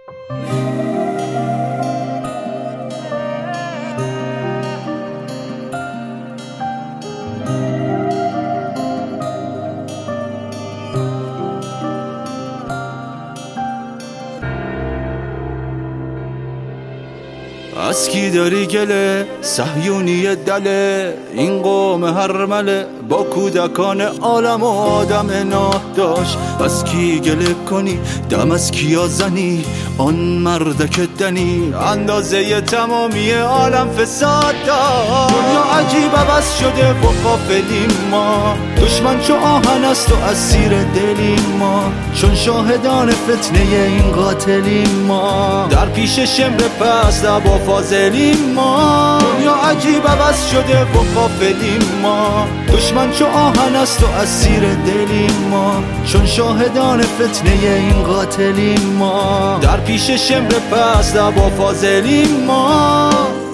از کی داری گله صهیونی دله این قوم هرمله با کودکان عالم و آدم ناداش. از کی گله کنی دم از کیا زنی آن مردک دنی اندازه تمامی عالم فساد داشت. دنیا عجیب عوض شده و غافلیم ما، دشمن چو آهن است و اسیر دلیم ما، چون شاهدان فتنه این قاتلیم ما، در پیش شمر پس با فاضلیم ما. دنیا عجیب عوض شده و غافلیم ما، دشمن چو آهن است و اسیر دلیم ما، چون شاهدان فتنه این قاتلیم ما، در پیش شمر پس با فاضلیم ما.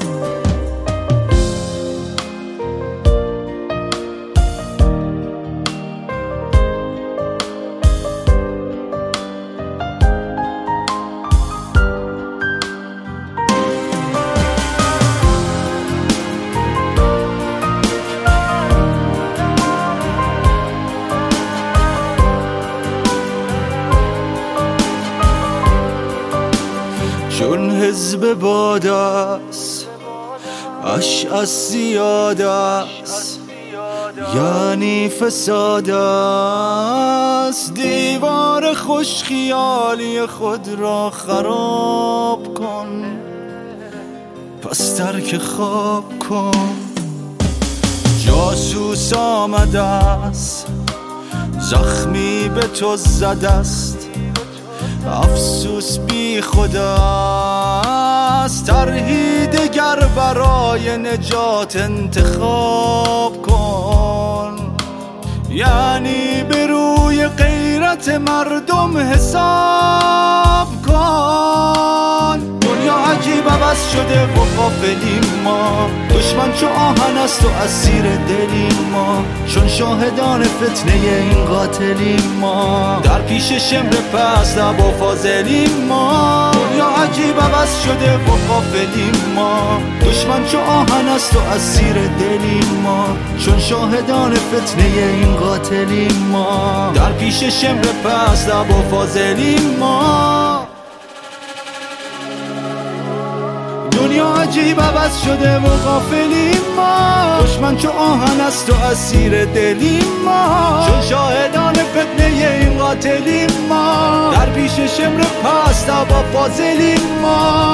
چون حزب باد است اشعث زیاد است، یعنی فساد است. دیوار خوش خیالی خود را خراب کن، پس ترک خواب کن. جاسوس آمده است زخمی به تو زده است، افسوس بی خداست. طرحی دگر برای نجات انتخاب کن، یعنی به روی غیرت مردم حساب کن. دنیا عجیب عوض شده و غافلیم ما، دشمن چو آهن است و اسیر دلیم ما، چون شاهدان فتنه این قاتلیم ما، در پیش شمر پس با فاضلیم ما. دنیا عجیب عوض شده و غافلیم ما، دشمن چو آهن است و اسیر دلیم ما، چون شاهدان فتنه این قاتلیم ما، در پیش شمر پس با فاضلیم ما. دنیا عجیب عوض شده و غافلیم ما، دشمن چو آهن است و اسیر دلیم ما، چون شاهدان فتنه این قاتلیم ما، در پیش شمر پس با فاضلیم ما.